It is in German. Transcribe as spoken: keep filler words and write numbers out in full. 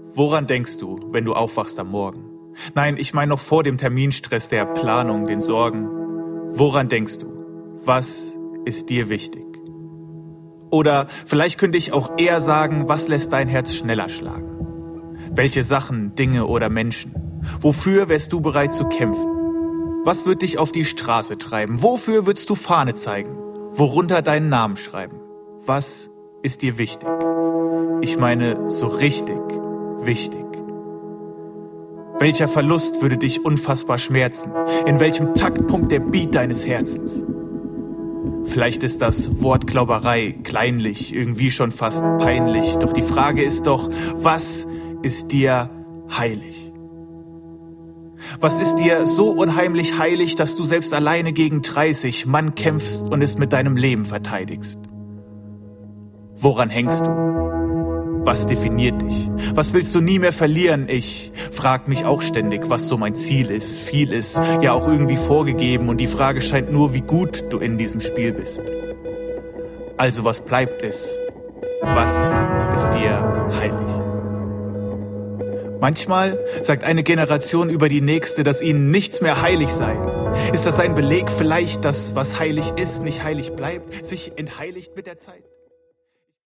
Woran denkst du, wenn du aufwachst am Morgen? Nein, ich meine noch vor dem Terminstress, der Planung, den Sorgen. Woran denkst du? Was ist dir wichtig? Oder vielleicht könnte ich auch eher sagen, was lässt dein Herz schneller schlagen? Welche Sachen, Dinge oder Menschen? Wofür wärst du bereit zu kämpfen? Was wird dich auf die Straße treiben? Wofür würdest du Fahne zeigen? Worunter deinen Namen schreiben? Was ist dir wichtig? Ich meine, so richtig wichtig. Welcher Verlust würde dich unfassbar schmerzen? In welchem Taktpunkt der Beat deines Herzens? Vielleicht ist das Wortklauberei, kleinlich, irgendwie schon fast peinlich. Doch die Frage ist doch, was ist dir heilig? Was ist dir so unheimlich heilig, dass du selbst alleine gegen dreißig Mann kämpfst und es mit deinem Leben verteidigst? Woran hängst du? Was definiert dich? Was willst du nie mehr verlieren? Ich frag mich auch ständig, was so mein Ziel ist. Viel ist ja auch irgendwie vorgegeben und die Frage scheint nur, wie gut du in diesem Spiel bist. Also was bleibt es? Was ist dir heilig? Manchmal sagt eine Generation über die nächste, dass ihnen nichts mehr heilig sei. Ist das ein Beleg vielleicht, dass was heilig ist, nicht heilig bleibt, sich entheiligt mit der Zeit?